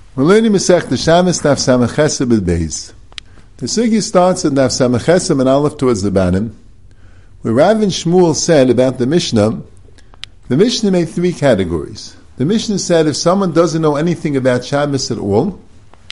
We're learning Masechta Shabbos Daf Samach Chesed B'd Beis. The sugya starts in Daf Samach Chesed and Aleph towards the bottom, where Rav and Shmuel said about the Mishnah. The Mishnah made three categories. The Mishnah said if someone doesn't know anything about Shabbos at all,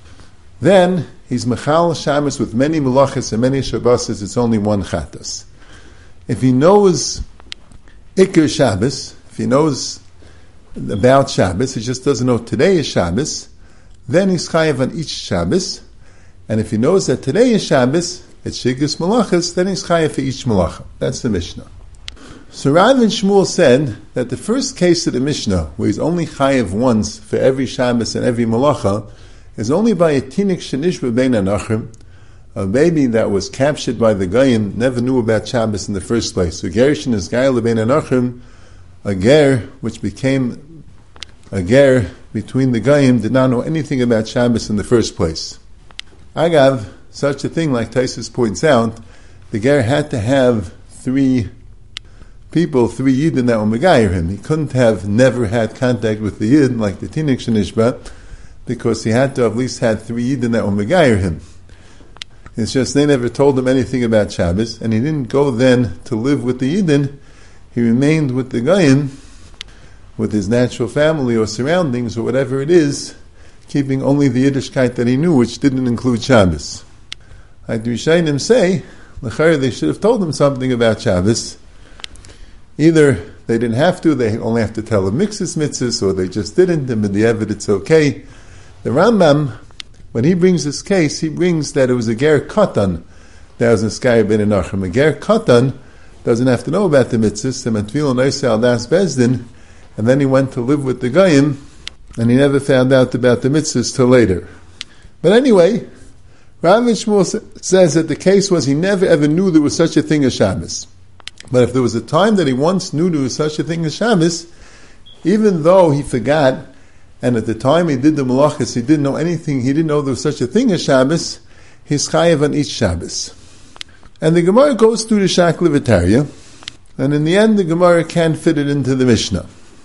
then he's Mechal Shabbos with many Melachos and many Shabbos. It's only one Chatas. If he knows Iker Shabbos, if he knows about Shabbos, he just doesn't know today is Shabbos, then he's chayav on each Shabbos. And if he knows that today is Shabbos, it's Shigdus Malachas, then he's chayav for each Malacha. That's the Mishnah. So Rav and Shmuel said that the first case of the Mishnah, where he's only chayav once for every Shabbos and every Malacha, is only by a tinik shenish b'bein anachim, a baby that was captured by the Goyim, never knew about Shabbos in the first place. So Gerishin is Gael b'bein anachim, a ger which became a ger between the Goyim, did not know anything about Shabbos in the first place. Agav, such a thing, like Taisus points out, the ger had to have three people, three Yidden that were Megayer him. He couldn't have never had contact with the Yid, like the Tinik Shenishba, because he had to have at least had three Yidden that were Megayer him. It's just they never told him anything about Shabbos, and he didn't go then to live with the Yidden. He remained with the Goyim, with his natural family or surroundings or whatever it is, keeping only the Yiddishkeit that he knew, which didn't include Shabbos. Like the Rishayim say, l'chayr, they should have told him something about Shabbos. Either they didn't have to, they only have to tell him mixes mitzvahs, or they just didn't, and in the Evid it's okay. The Rambam, when he brings this case, he brings that it was a ger katan that was in Skaya ben Enochem. A ger katan doesn't have to know about the mitzvahs, the Matvil and Oisei al Das Bezdin, and then he went to live with the Goyim, and he never found out about the mitzvahs till later. But anyway, Rav and Shmuel says that the case was he never ever knew there was such a thing as Shabbos. But if there was a time that he once knew there was such a thing as Shabbos, even though he forgot, and at the time he did the Malachas, he didn't know anything, he didn't know there was such a thing as Shabbos, he's chayav on each Shabbos. And the Gemara goes through the Shaklavitaria, and in the end the Gemara can't fit it into the Mishnah.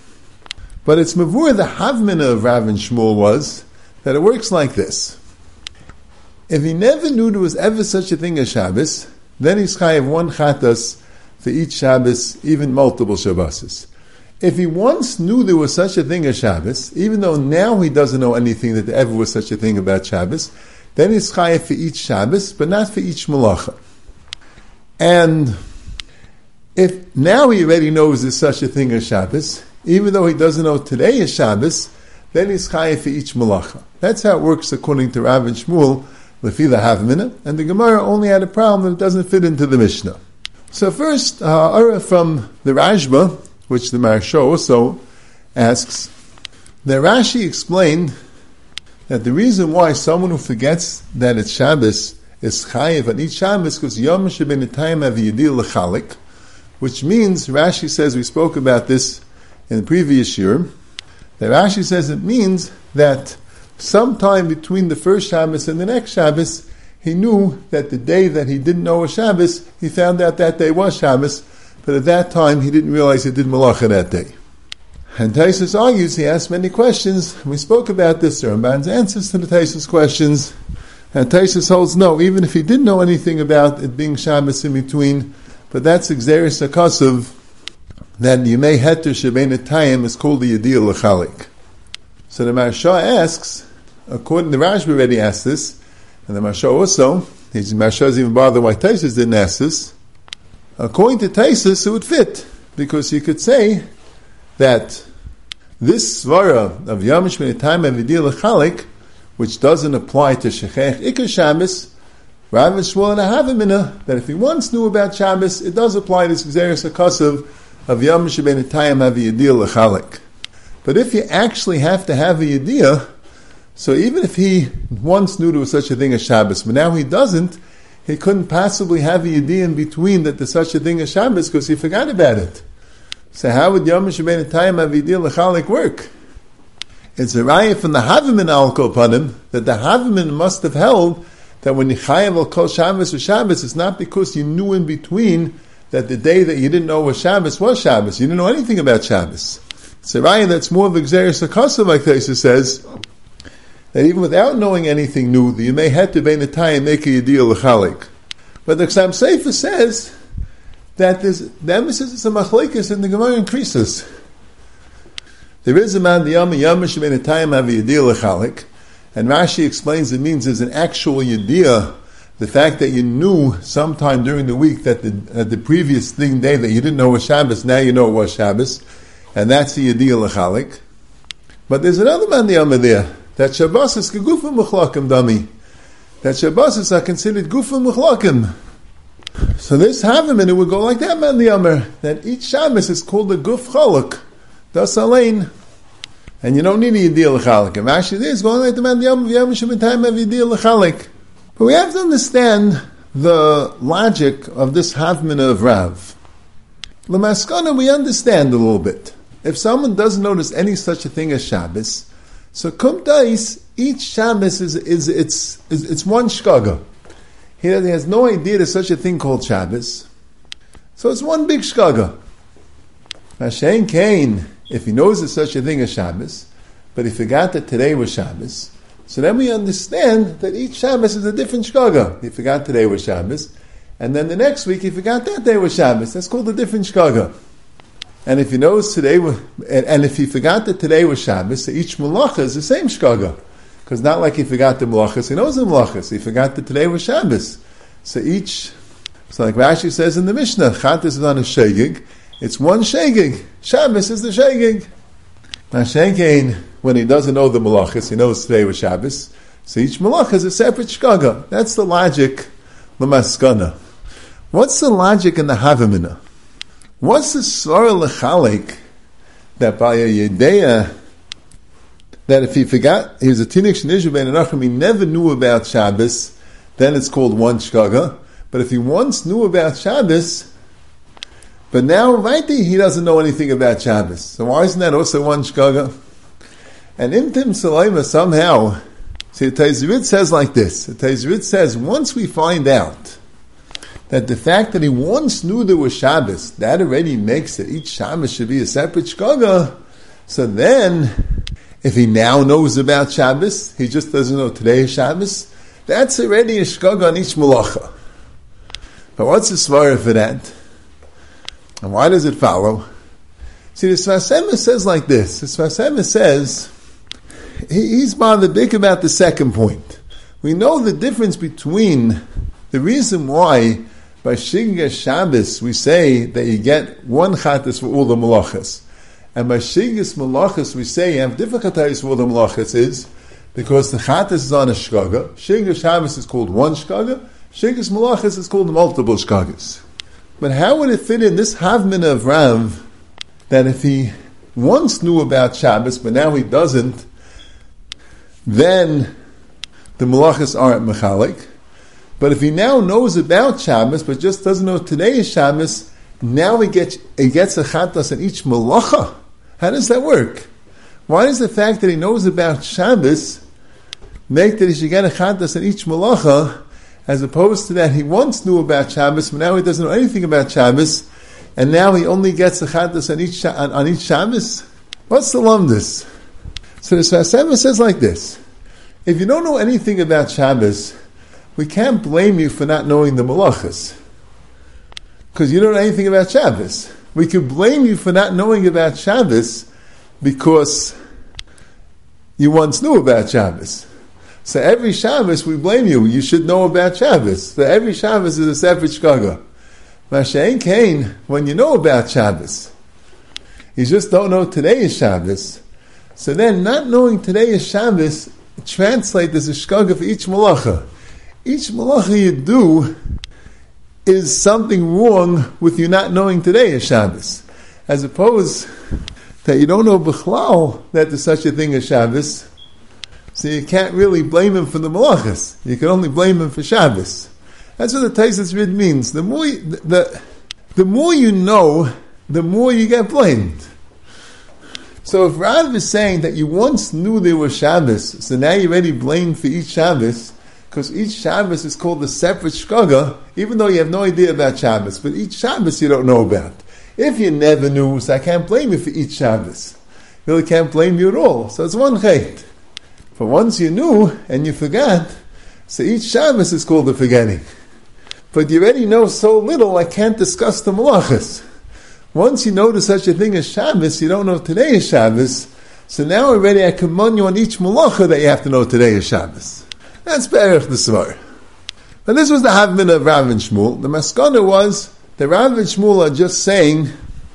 But it's mavur, the havmina of Rav and Shmuel was that it works like this. If he never knew there was ever such a thing as Shabbos, then he's chayav one chatas for each Shabbos, even multiple Shabbos. If he once knew there was such a thing as Shabbos, even though now he doesn't know anything that there ever was such a thing about Shabbos, then he's chayav for each Shabbos, but not for each Malacha. And if now he already knows there's such a thing as Shabbos, even though he doesn't know today is Shabbos, then he's chayav for each Malacha. That's how it works according to Rav and Shmuel, lefi the havmina, and the Gemara only had a problem that it doesn't fit into the Mishnah. So first, from the Rashba, which the Maharsha also asks, the Rashi explained that the reason why someone who forgets that it's Shabbos is chayav on each Shabbos because Yom Shebenitayim Aviyadil L'chalik, which means, Rashi says, we spoke about this in the previous year, that Rashi says it means that sometime between the first Shabbos and the next Shabbos, he knew that the day that he didn't know was Shabbos, he found out that day was Shabbos, but at that time he didn't realize he did Malacha that day. And Taisus argues, he asked many questions, we spoke about this, the Ramban's answers to the Taisus questions, and Taisus holds no, even if he didn't know anything about it being Shabbos in between, but that's Xeris HaKasav, that Yemei Heter Shebein Atayim is called the Yadil L'chalik. So the Maharsha asks, according to Rashba already asked this, and the Maharsha also, the Maharsha doesn't even bother why Taisus didn't ask this. According to Taisus, it would fit, because you could say that this svara of Yom Shebein Atayim and Yadil L'chalik, which doesn't apply to Shechech Iker Shabbos, Rav and Shmuel and Havamina, that if he once knew about Shabbos, it does apply to Xeris HaKasav of Yom Shebein Atayim have a Yediyah L'chalik. But if you actually have to have a Yediyah, so even if he once knew there was such a thing as Shabbos, but now he doesn't, he couldn't possibly have a Yediyah in between that there's such a thing as Shabbos because he forgot about it. So how would Yom Shebein Atayim have a Yediyah L'chalik work? It's a raya from the Havamin al Kol Panim that the Havamin must have held that when you chayav al Kol Shabbos or Shabbos, it's not because you knew in between that the day that you didn't know was Shabbos. You didn't know anything about Shabbos. It's a raya that's more of Xeris HaKasav, like Taisus says, that even without knowing anything new, you may have to beinatayim make a yediyah l'chalik. But the Ksam Sefer says that the emphasis is a machlekes and the Gemara increases. There is a man the yom shebeinatayim have a yediyah l'chalik, and Rashi explains it means there's an actual yediyah. The fact that you knew sometime during the week that the previous day that you didn't know was Shabbos, now you know it was Shabbos, and that's the yediyah l'chalik. But there's another man the yom there. That Shabbos is gegufim muchlakim dami. That Shabbos are considered gufim muchlakim. So this havim, and it would go like that, man the Yomer, that each Shabbos is called a guf chaluk, das alein, and you don't need a yediyah l'chalik. And actually, this is going like the man the Yomer, v'yam shemitayim have yediyah l'chalik. But we have to understand the logic of this havmin of Rav. L'maskana, we understand a little bit. If someone doesn't notice any such a thing as Shabbos, so kumtais, each Shabbos is one shkaga. He has no idea there's such a thing called Shabbos. So it's one big shkaga. Hashem Kain, if he knows there's such a thing as Shabbos, but he forgot that today was Shabbos, so then we understand that each Shabbos is a different shkaga. He forgot today was Shabbos, and then the next week he forgot that day was Shabbos. That's called a different shkaga. And if he knows today, and if he forgot that today was Shabbos, so each malacha is the same shkaga. Because not like he forgot the malachas, he knows the malachas. He forgot that today was Shabbos. So like Rashi says in the Mishnah, Chatas is on a shegig, it's one shegig. Shabbos is the shegig. Now Shenkein, when he doesn't know the malachas, he knows today was Shabbos, so each malacha is a separate shkaga. That's the logic, l'maskana. What's the logic in the Havamina? What's the svara l'chalik that by a yedeya that if he forgot, he was a tinik shenizhu ben anachim, he never knew about Shabbos, then it's called one shkaga. But if he once knew about Shabbos, but now right there he doesn't know anything about Shabbos, so why isn't that also one shkaga? And Imtim Salaima somehow, see, the Teizurit says like this. The Teizurit says once we find out that the fact that he once knew there was Shabbos, that already makes it each Shabbos should be a separate shkaga. So then, if he now knows about Shabbos, he just doesn't know today is Shabbos, that's already a shkaga on each malacha. But what's the svara for that? And why does it follow? See, the Sfas Emes says like this. The Sfas Emes says, he's bothered big about the second point. We know the difference between the reason why by Shigga Shabbos we say that you get one chatas for all the malachas, and by Shiggas malachas we say you have different chatas for all the malachas is because the chatas is on a shkaga. Shigga Shabbos is called one shkaga. Shiggas malachas is called multiple shkagas. But how would it fit in this havmina of Rav that if he once knew about Shabbos but now he doesn't, then the malachas aren't mechalik? But if he now knows about Shabbos, but just doesn't know today is Shabbos, now he gets a chatas in each malacha. How does that work? Why does the fact that he knows about Shabbos make that he should get a chatas in each malacha, as opposed to that he once knew about Shabbos, but now he doesn't know anything about Shabbos, and now he only gets a chatas on each Shabbos? What's the lumdus? So the Sfas Emes says like this: if you don't know anything about Shabbos, we can't blame you for not knowing the malachas, because you don't know anything about Shabbos. We could blame you for not knowing about Shabbos because you once knew about Shabbos. So every Shabbos we blame you. You should know about Shabbos. So every Shabbos is a separate shkaga. Mashain Kain, when you know about Shabbos, you just don't know today is Shabbos. So then not knowing today is Shabbos translates as a shkaga for each malacha. Each malacha you do is something wrong with you not knowing today is Shabbos. As opposed that you don't know b'chlal that there's such a thing as Shabbos, so you can't really blame him for the malachas. You can only blame him for Shabbos. That's what the Taisus Rid means. The more you know, the more you get blamed. So if Rav is saying that you once knew there was Shabbos, so now you're already blamed for each Shabbos, because each Shabbos is called a separate shkaga, even though you have no idea about Shabbos, but each Shabbos you don't know about. If you never knew, so I can't blame you for each Shabbos. Really can't blame you at all. So it's one chait. But once you knew and you forgot, so each Shabbos is called a forgetting. But you already know so little, I can't discuss the malachas. Once you know there's such a thing as Shabbos, you don't know today is Shabbos, so now already I command you on each malacha that you have to know today is Shabbos. That's Berech the Svar. But this was the Havmin of Rav and Shmuel. The Maskana was that Rav and Shmuel are just saying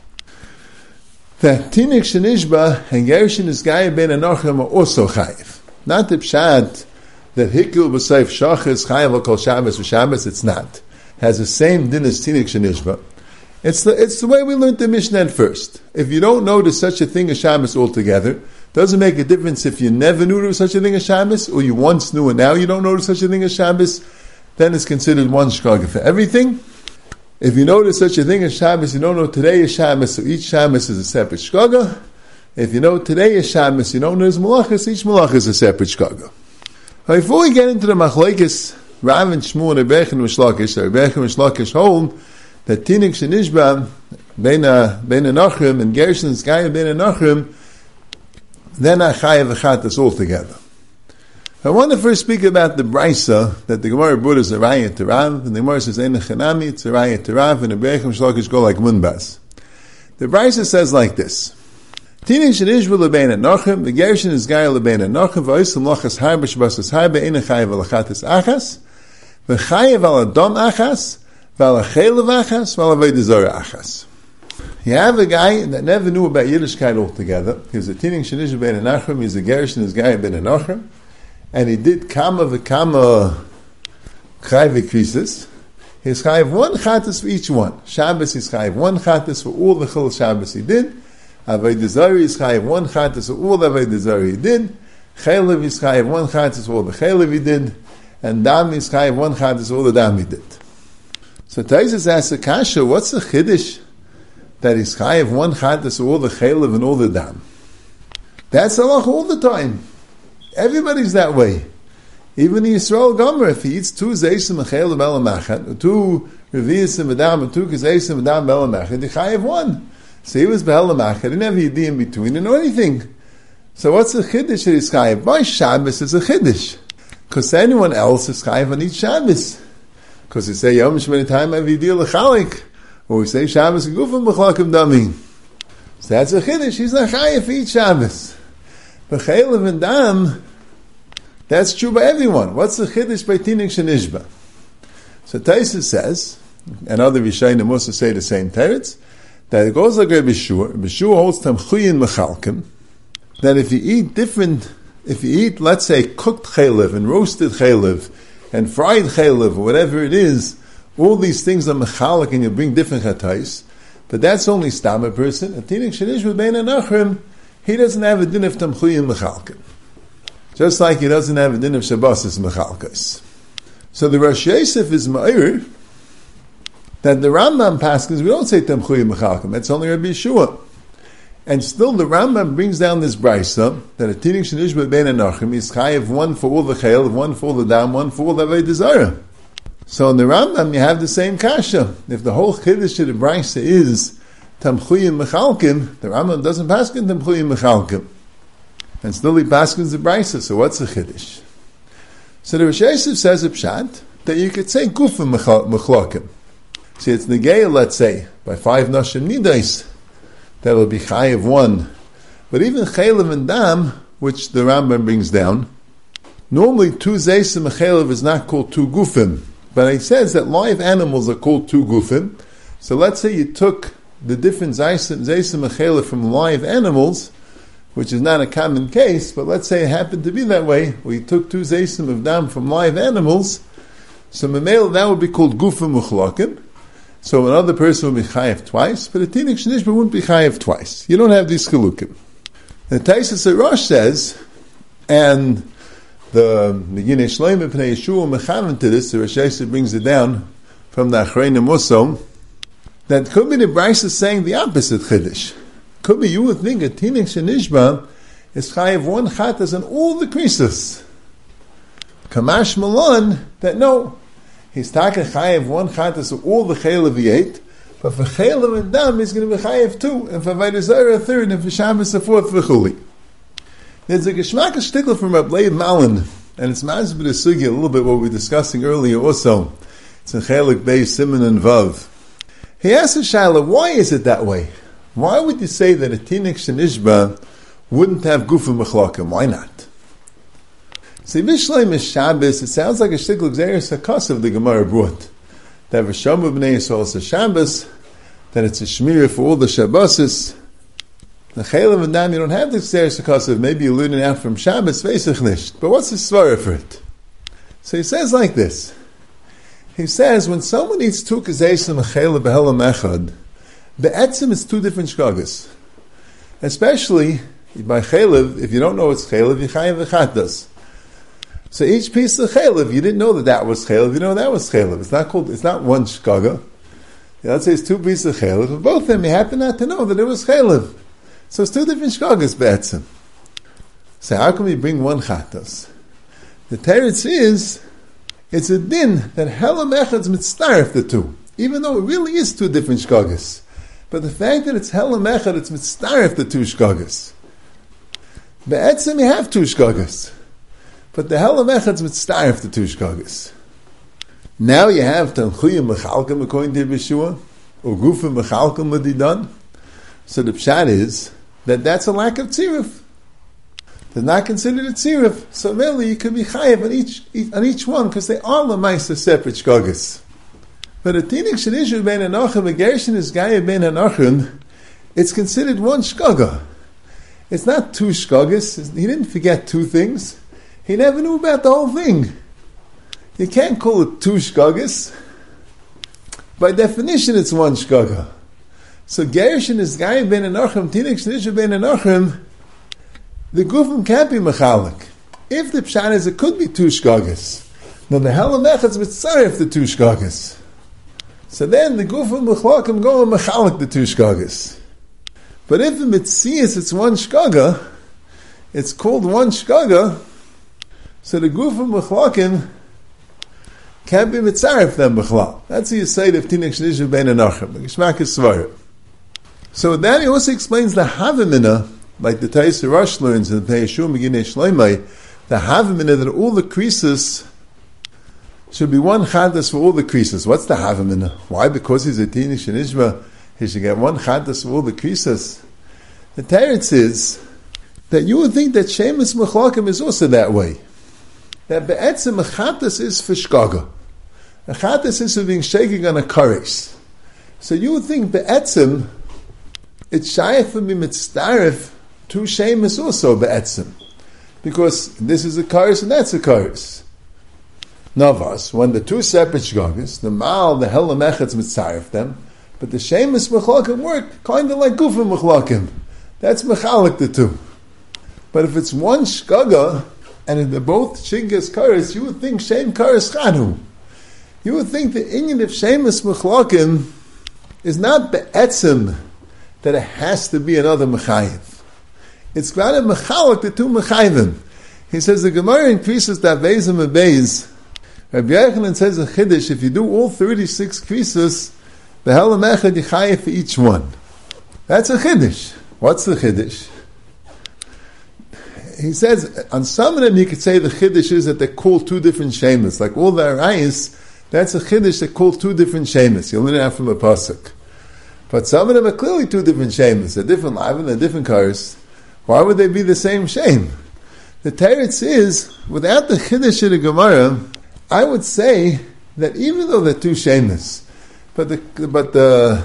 that Tinik Shenishba and Gershon is Gaya Ben Anochem are also Chayiv. Not the Pshat that Hikul B'Seif Shachas Chayiv or Kol Shabbos or Shabbos, it's not. It has the same din as Tinik Shenishba. It's the way we learned the Mishnah at first. If you don't know there's such a thing as Shabbos altogether, doesn't make a difference if you never knew there was such a thing as Shabbos, or you once knew and now you don't know there's such a thing as Shabbos, then it's considered one shkaga for everything. If you know there's such a thing as Shabbos, you don't know today is Shabbos, so each Shabbos is a separate shkaga. If you know today is Shabbos, you don't know there's malachas, each malachas is a separate shkaga. Before we get into the machlekes, Rav and Shmuel and Rebbeinu Mishlakish, Rebbeinu Mishlakish hold that Tinik Shenishba, Ben Anachim, and Gershon's Gaya Ben Anachim, then Achayev Achatas all together. I want to first speak about the Brisa that the Gemara brought as a Raya to Rav, and the Gemara says Ein Chanami, it's a Raya to Rav, and the Rebbeinu Mishlakish go like Munbas. The Brisa says like this: Tinik Shenishba lebein Anachim, the Gershon is Gaya lebein Anachim, v'oisem lachas harba shbasas harba, ein Achayev al Achatas achas, v'chayev al Adon achas, you have a guy that never knew about Yiddishkeit altogether. He was a Tinik Shenishba ben Anachim, he's a Gershon, his guy ben Anachim, and he did kama v'kama chayv v'krisis. He's chayv one chatas for each one. Shabbos is chayv one chatas for all the chol Shabbos he did. Avodah Zarah is chayv one chatas for all the Avodah Zarah he did. Chaylev is chayv one chatas for all the chaylev he did. And dam is chayv one chatas for all the dam he did. So Taisus asks a kasha, what's the chiddush that is chayiv one chatas all the chaylev and all the dam? That's halach all the time. Everybody's that way. Even the Yisrael Gomer, if he eats two zeisim and chaylev elamachat, or two reviyasim and dam, or two kazeisim and dam elamachat, he chayiv one. So he was behelamachat, he never yedi in between, he didn't know anything. So what's the chiddush that is chayiv? By Shabbos is a chiddush. Because anyone else is chayiv on each Shabbos. Because we say Yom Shemini Time Avidil L'Chalik, or we say Shabbos Gufim B'Chlakim Dami. So that's a chiddush. He's not chayiv for each Shabbos. But chaylev and dam, that's true by everyone. What's the chiddush by Tinik Shenishba? So Taisus says, and other Rishonim also say the same teretz, that it goes like Rabbi Shua. Rabbi Shua holds Tamchuyin Mechalkim, that if you eat, let's say, cooked chaylev and roasted chaylev, and fried chaylev, or whatever it is, all these things are mechalik and you bring different chatais, but that's only stam a person. A Tinik Shenishba ben Anachim, he doesn't have a din of tamchuyim mechalkim. Just like he doesn't have a din of Shabbos mechalkos. So the Rosh Yosef is ma'ir that the Rambam paskins, we don't say tamchuyim mechalkim, that's only Rabbi Yeshua. And still the Rambam brings down this brisa that a Tinik Shenishba ben Anachim is chayiv one for all the chayil, one for all the dam, one for all the Avodah Zarah. So in the Rambam you have the same kasha. If the whole chiddush of the brisa is tamchuyim mechalkim, the Rambam doesn't paskin tamchuyim mechalkim, and still he paskins the brisa. So what's the chiddush? So the Rosh Yosef says a pshat that you could say gufim mechlakim. See, it's negaya, let's say, by 5 nashim nidais, that will be chayiv one. But even chaylev and dam, which the Rambam brings down, normally 2 zeisim and chaylev is not called 2 gufim. But he says that live animals are called 2 gufim. So let's say you took the different zeisim and chaylev from live animals, which is not a common case, but let's say it happened to be that way, where you took 2 zeisim of dam from live animals, so memel, that would be called gufim uchlakim. So another person would be chayiv twice, but a Tinik Shenishba wouldn't be chayiv twice. You don't have these chilukim. The Taisus Rosh says, and the Yinei Shloim Pnei Yeshua Mechavan to this, the Rosh Yosef brings it down from the Achreinim also, that could be the Brisa saying the opposite chiddush. Could be you would think a Tinik Shenishba is chayiv one chatas and all the krisos. Kamash Malon, that no, he's taking chayiv one chatas of all the chaylev he ate, but for chaylev and dam he's going to be chayiv 2, and for Avodah Zarah a 3rd, and for Shabbos a 4th v'chuli. There's a Geschmack Shtickle from Reb Leib Malin, and it's Mazbid Sugi, a little bit what we were discussing earlier also. It's in Chelik Beis Siman and Vav. He asks a Shaila, why is it that way? Why would you say that a Tinik Shenishba wouldn't have Gufa Mechlakim? Why not? See, Bishleim is Shabbos, it sounds like a Shtickle Gzeres HaKasav the Gemara brought. That V'shamu B'nei Yisrael is a Shabbos, that it's a Shmira for all the Shabbosis. The Chaylev and Dam, you don't have the Gzeres HaKasav, maybe you're learning out from Shabbos, Veisach Nisht. But what's the svara for it? So he says like this. He says, when someone eats two Kazesim Chaylev B'Helam Echad, Be'etzim is two different Shkagas. Especially by Chaylev, if you don't know it's Chaylev, Yichayim V'Chatas. So each piece of Chaylev, you didn't know that was Chaylev, you know that was Chaylev. It's not one Shkaga. Let's say it's two pieces of Chaylev, but both of them you happen not to know that it was Chaylev. So it's two different shkagas be'etzim. So how can we bring one chatas? The teretz is, it's a din that helam echad's mitzdaref the two, even though it really is two different shkagas. But the fact that it's helam echad, it's mitzdaref the two shkagas. Be'etzim you have two shkagas, but the helam echad's mitzdaref the two shkagas. Now you have tanchuyim mechalkim according to Yeshua, or gufim mechalkim l'didan. So the pshat is that that's a lack of tziruf. They're not considered a tziruf. So really you can be chayiv on each one because they are l'maisa separate shkagas. But a tinik shenishu ben anachim, a gershon is gaya ben anachim, it's considered one shkaga. It's not two shkagas. He didn't forget two things. He never knew about the whole thing. You can't call it two shkagas. By definition it's one shkaga. So Gershon is Gaya ben Anachim, Tinik Shnisha ben Anachim, the Gufim can't be Mechalik. If the Pshat is, it could be two Shkagas. Now the Helam Echad's Mitzaref the two Shkagas. So then the Gufim Mechlakim go and Mechalik the two Shkagas. But if the Mitzias it's one Shkaga, it's called one Shkaga, so the Gufim Mechlakim can't be Mitzaref then Mechlal. That's the Yisayid of Tinik Shnisha ben Anachim. The Geshmak is Svarah. So then he also explains the Havamina, like the Taisa Rosh learns in the Yeshua Meginei Shleimai, the Havamina that all the creases should be one Chadas for all the creases. What's the Havamina? Why? Because he's a Tinish and Ishma, he should get one Chadas for all the creases. The Teretz is that you would think that Shemus Mechlakim is also that way. That Be'etzim a Chadas is for Shkaga. A Chadas is for being shaking on a kares. So you would think Be'etzim it's shayef for me mitzdaref to shemus also be'etzim. Because this is a kares and that's a kares. Navas, when the two separate shgagas, the mal, the helam echad's mitzdaref them, but the shemus mechlakim work kind of like gufim mechlakim. That's mechalik the two. But if it's one shgaga, and they're both shingas kares, you would think shem kares chanu. You would think the inyan of shemus mechlakim is not be'etzim, that it has to be another mechayiv. It's rather mechalik the two mechayivim. He says the Gemara increases that bezim and bez. Rabbi Yochanan says a chiddush, if you do all 36 creases, the helam echad yichayiv for each one. That's a chiddush. What's the chiddush? He says, on some of them you could say the chiddush is that they're called two different shemus. Like all the arayis, that's a chiddush, they're called two different shemus. You'll learn that from a pasuk. But some of them are clearly two different shemus. They're different live and they're different cars. Why would they be the same shem? The teretz is, without the chiddush of the Gemara, I would say that even though they're two shemus, but the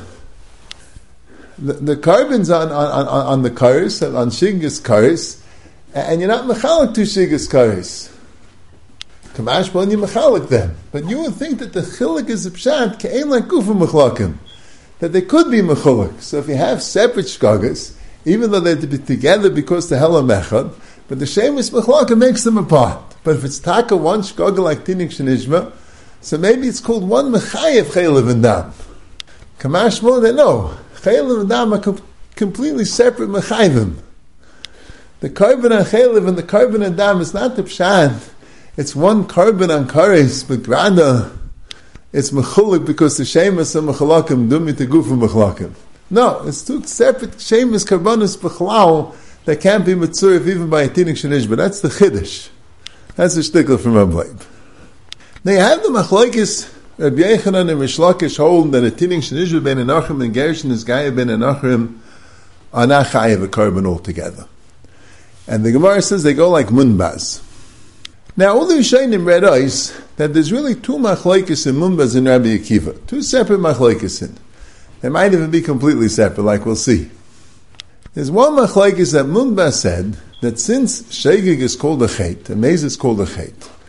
carbons on the cars, on shigas cars, and you're not mechalik two shigas cars. Kamash bon you mechalik them. But you would think that the chilik is a pshat, ke'en like gufa mechlakim. That they could be mechulak. So if you have separate shkagas, even though they're to be together because the helam echad, but the shemus mechlaka makes them apart. But if it's taka one shkaga like tinik shenishma, so maybe it's called one mechayev chaylev and dam. Kamash mo they know chaylev and dam are completely separate mechayvim. The carbon on chaylev and the carbon on dam is not the pshat. It's one carbon on kares, but rather it's mechulik because the shemus and mechalakim dumi te gufa mechalakim. No, it's two separate shemus karbanos b'chalal that can't be mitzurif even by a tinik shenishba. That's the chiddush. That's the shtickle from Reb Leib. Now you have the machlokes Rabbi Yochanan and Rish Lakish hold that a tinik shenishba ben enachim and gershon is gaya ben enachim are not chayav a korban altogether. And the Gemara says they go like munbaz. Now all the Rishonim read ice that there's really two machlokes in munbaz and Rabbi Akiva. Two separate machlokes in. They might even be completely separate, like we'll see. There's one machlokes that munbaz said that since shegig is called a chet, and mez is called a chet,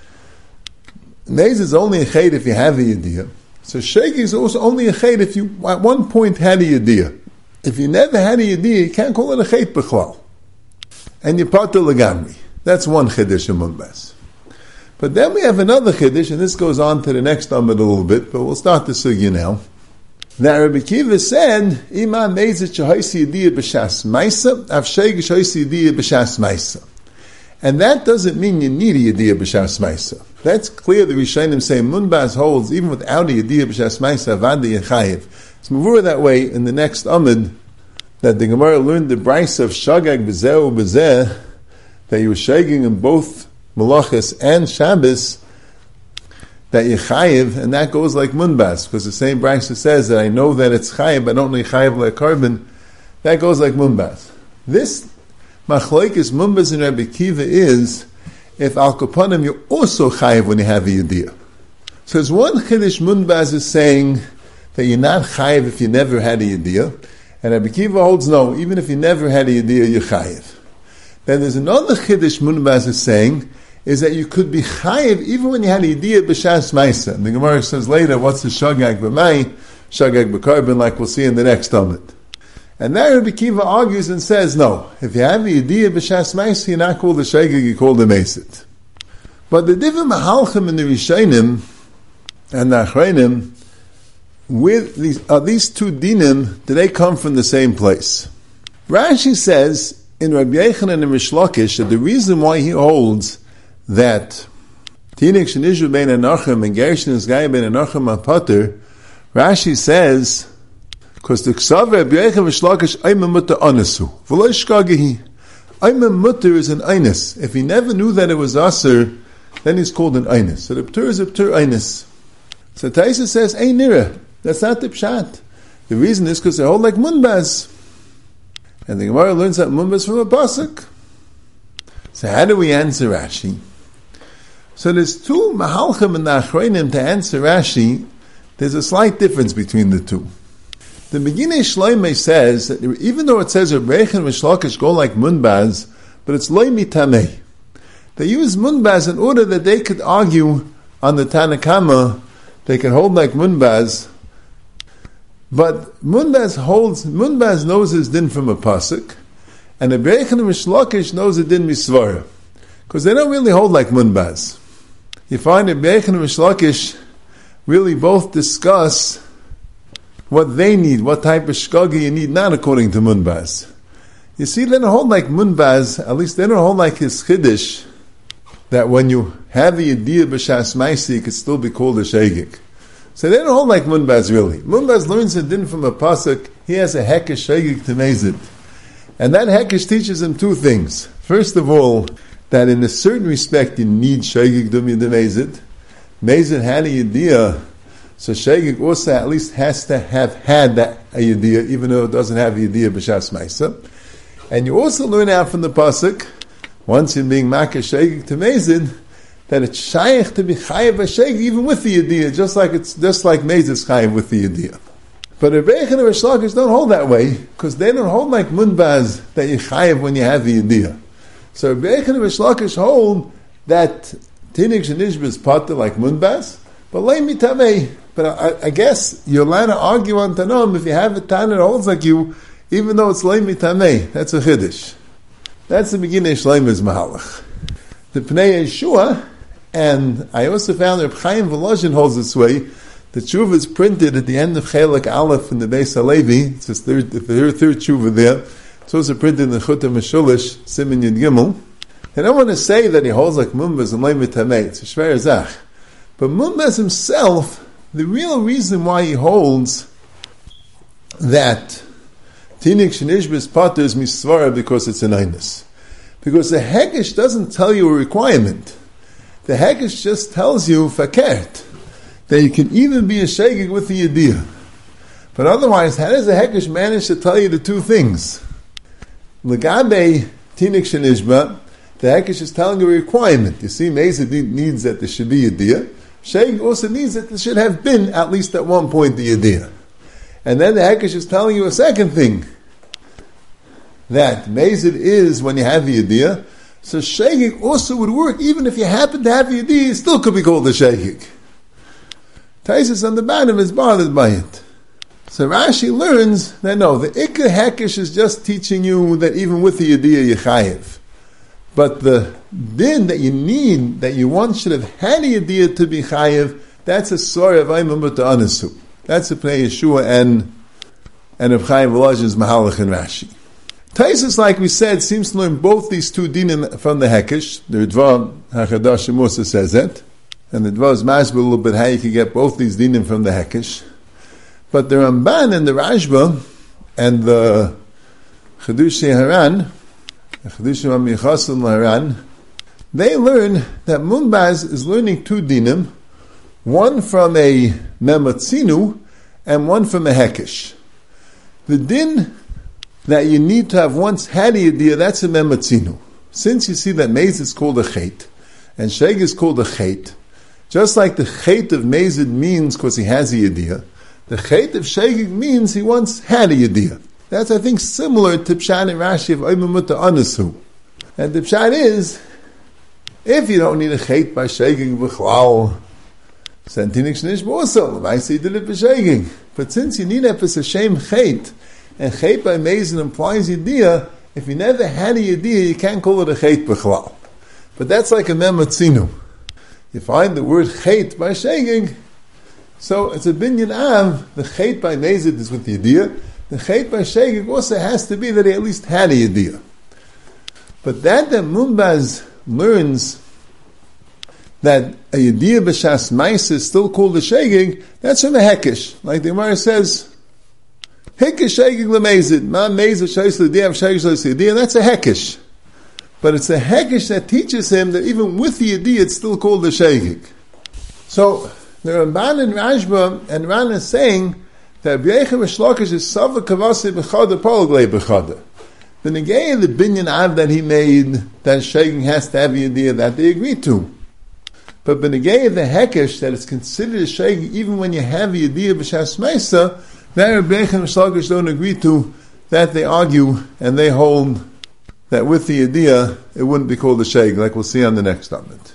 mez is only a chet if you have a yediyah. So shegig is also only a chet if you at one point had a yediyah. If you never had a yediyah, you can't call it a chet b'chlal. And you pater legamri. That's one chiddush in munbaz. But then we have another chiddush, and this goes on to the next amud a little bit, but we'll start the sugya now. That Rabbi Akiva said, "Ima meizet shehoisi yediyah b'shas ma'isa, av sheig shehoisi yediyah b'shas ma'isa." And that doesn't mean you need a yediyah b'shas ma'isa. That's clear. The Rishonim say munbaz holds even without a yediyah b'shas ma'isa avada yechayev. It's mavur that way in the next amud that the Gemara learned the brayso of shagag b'zeh u'b'zeh that you were shagging in both Malachas and Shabbos, that you chayiv, and that goes like munbaz, because the same brayso says that I know that it's chayiv, I don't know chayiv like carbon. That goes like munbaz. This machlokes munbaz and Rabbi Akiva is if al kapanim you're also chayiv when you have a yediyah. So there's one chiddush munbaz is saying that you're not chayiv if you never had a yediyah, and Rabbi Akiva holds no, even if you never had a yediyah, you're chayiv. Then there's another chiddush munbaz is saying is that you could be chayiv even when you had a yediyah b'shas ma'isa. And the Gemara says later, what's the shagag b'mai, shagag b'karbon, like we'll see in the next amud. And there Rabbi Akiva argues and says, no, if you have a yediyah b'shas ma'isa, you're not called a shagag, you're called a mesit. But the different mahalchim in the Rishonim and the Achreinim, with these two dinim, do they come from the same place? Rashi says in Rabbi Yochanan and Rish Lakish that the reason why he holds that tinik shenishu bein anachim and gershon is gaya bein anachim apater, Rashi says because the ksav Rabbi Yochanan and Rish Lakish ayma mutter anasu v'lo shkagehi. Ayma mutter is an einus. If he never knew that it was aser, then he's called an einus. So the ptur is a ptur einus. So Taisa says, "Hey nira, that's not the pshat." The reason is because they hold like munbaz, and the Gemara learns that munbaz from a pasuk. So how do we answer Rashi? So there's two mahalchim and the achreinim to answer Rashi. There's a slight difference between the two. The Meginei Shloimeh says that even though it says Rabbi Yochanan and Rish Lakish go like munbaz, but it's loy mitamei. They use munbaz in order that they could argue on the Tanakama. They can hold like munbaz, but munbaz knows his din from a pasuk, and the Rabbi Yochanan and Rish Lakish knows it din misvara, because they don't really hold like munbaz. You find that Rabbi Yochanan and Rish Lakish really both discuss what they need, what type of shkagi you need, not according to munbaz. You see, they don't hold like munbaz, at least they don't hold like his chiddush, that when you have the yediyah b'shas ma'isa, it could still be called a shegig. So they don't hold like munbaz really. Munbaz learns a din from a pasuk. He has a hekesh shegig to mezid, and that hekesh teaches him two things. First of all, that in a certain respect you need shegig to mezid. Mezid had a yediyah, so shegig also at least has to have had that a yediyah, even though it doesn't have a yediyah b'shas ma'isa. And you also learn out from the pasuk, once you're being makesh shegig to mezid, that it's shaykh to be chayiv b'shegig even with the yediyah, just like mezid is chayiv with the yediyah. But Rabbi Yochanan and Rish Lakish don't hold that way, because they don't hold like munbaz that you chayiv when you have the yediyah. So Rabbi Yochanan and Rish Lakish hold that tinik shenishba is pater like munbaz, but lay mitamei. But I guess you're allowed to argue on Tanam if you have a Tana that holds like you, even though it's lay mitamei. That's a chiddush. That's the beginning of Shloimeh's mahalach. The Pnei Yeshua, and I also found that Reb Chaim Volozhin holds this way. The tshuva is printed at the end of Chelek Aleph in the Beis Halevi. It's the third tshuva there. It's also printed in the Chutam Meshulish, Siman Yud Gimel. I don't want to say that he holds like munbaz and lay mitamei. It's a shver zach. But munbaz himself, the real reason why he holds that Tinik shenishbis pater is misvara because it's an einus. Because the Hekesh doesn't tell you a requirement. The Hekesh just tells you fakert, that you can even be a shegig with the yediyah. But otherwise, how does the Hekesh manage to tell you the two things? L'gabe tinik shenishba, the Hekesh is telling you a requirement. You see, Mezid needs that there should be yediyah. Shegig also needs that there should have been, at least at one point, the yediyah. And then the Hekesh is telling you a second thing, that Mezid is when you have the yediyah. So shegig also would work even if you happen to have the yediyah, it still could be called a shegig. Taisus on the bottom is bothered by it. So Rashi learns that no, the Ikka Hekesh is just teaching you that even with the yediyah you chayiv. But the din that you need, that you once should have had a yediyah to be chayiv, that's a story of Aimam Mutta Anasu. That's a Pnei Yeshua and of Chaim Volozhin's Mahalach and Rashi. Taisus, like we said, seems to learn both these two dinim from the Hekesh. The Ritva HaChadash Musa says that, and the Ritva is masbeh a little bit how you can get both these dinim from the Hekesh. But the Ramban and the Rashba and the Chedushei Haran, the Chedushei Amichasim Haran, they learn that Munbaz is learning two dinim, one from a Mematzinu and one from a Hekesh. The din that you need to have once had a yediyah, that's a mematzinu. Since you see that Mezid is called a chet, and Sheg is called a chet, just like the chet of Mezid means because he has a yediyah, the chet of Sheg means he once had a yediyah. That's, I think, similar to Pshat and Rashi of Oimim Mutta Anasu. And the Pshat is, if you don't need a chet by Sheging v'chlal, Santinik Shnish also, I say did it b'Sheging. But since you need a Pesashem chet, and chet by Mezid implies yediyah, if you never had a yediyah, you can't call it a chet b'chlal. But that's like a mematzinu. You find the word chet by shegig, so it's a binyan av. The chet by Mezid is with yediyah. The chet by shegig also has to be that he at least had a yediyah. But that Munbaz learns that a yediyah b'shas mais is still called a shegig, that's from a hekesh. Like the Gemara says, Hekesh shegig lemezid, ma mezid shayis l'diyah, shayis l'diyah, that's a hekesh. But it's a hekesh that teaches him that even with the yediyah, it's still called a shegig. So, the Ramban and Rashba and Ran is saying that B'yechem Shlokish is Sava Kavasi B'chada, Pologlei B'chada. The negay of the binyan av that he made, that shegig has to have a yediyah, that they agree to. But the negay of the hekesh, that it's considered a shegig even when you have a yediyah b'shas meisa, that Rabbi Yechon and Shlokish don't agree to, that they argue, and they hold that with the yediyah, it wouldn't be called a shegig, like we'll see on the next Amud.